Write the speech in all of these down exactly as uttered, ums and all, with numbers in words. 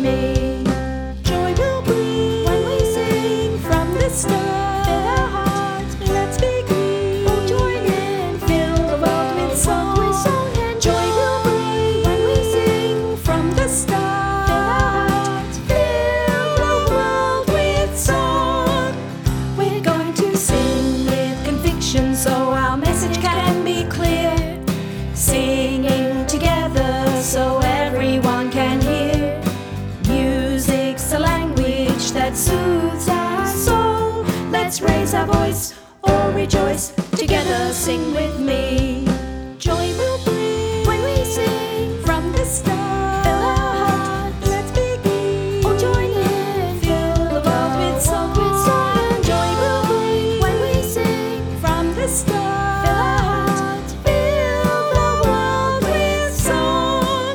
me. Joy will be when we sing from the start. Fill our hearts, let's begin. All join in, fill the world with song. With song and joy will be when we sing from the start. Fill our hearts, fill the world with song. We're going to sing with conviction so our message can be clear. Singing together so everyone can hear. Music's a language that soothes our soul. Let's raise our voice or rejoice. Together sing with me. Joy will bring when we sing from the start. Fill our hearts, let's begin. All join in, fill the world with song. With song. Joy will bring when we sing from the start. Fill our hearts, fill the world with song.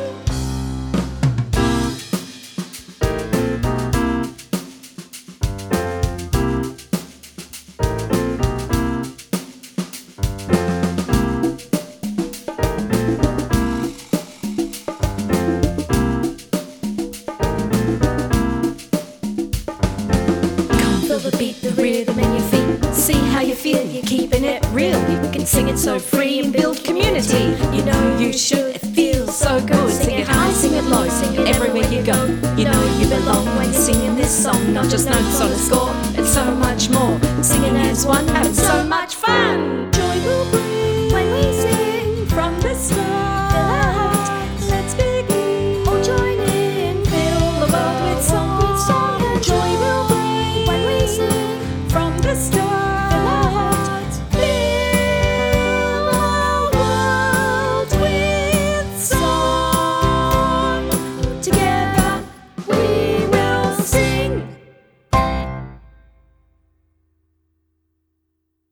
Feel the beat, the rhythm in your feet. See how you feel, you're keeping it real. You can sing it so free and build community. You know you should, it feels so good. Sing it high, sing it low, sing it everywhere you go. You know you belong when you're singing this song. Not just notes on a score, it's so much more. Singing as one, having so much fun.